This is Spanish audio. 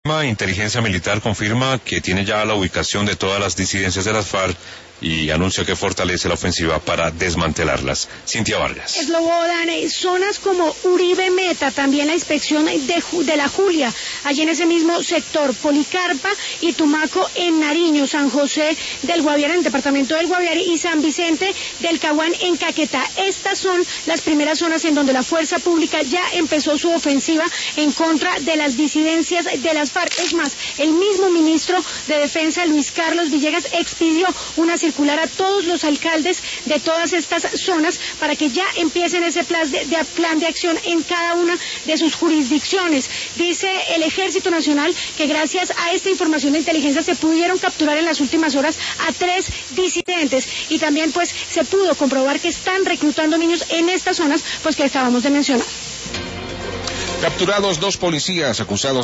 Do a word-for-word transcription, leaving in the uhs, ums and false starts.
La inteligencia militar confirma que tiene ya la ubicación de todas las disidencias de las FARC y anuncia que fortalece la ofensiva para desmantelarlas. Cintia Vargas. Eslobodan, eh, zonas como Uribe Meta, también la inspección de, de la Julia, allí en ese mismo sector, Policarpa y Tumaco en Nariño, San José del Guaviare, en el departamento del Guaviare, y San Vicente del Caguán en Caquetá. Estas son las primeras zonas en donde la fuerza pública ya empezó su ofensiva en contra de las disidencias de las FARC. Es más, el mismo ministro de Defensa, Luis Carlos Villegas, expidió una circular a todos los alcaldes de todas estas zonas para que ya empiecen ese plan de, de, plan de acción en cada una de sus jurisdicciones. Dice el Ejército Nacional que gracias a esta información de inteligencia se pudieron capturar en las últimas horas a tres disidentes y también pues se pudo comprobar que están reclutando niños en estas zonas pues que acabamos de mencionar. Capturados dos policías acusados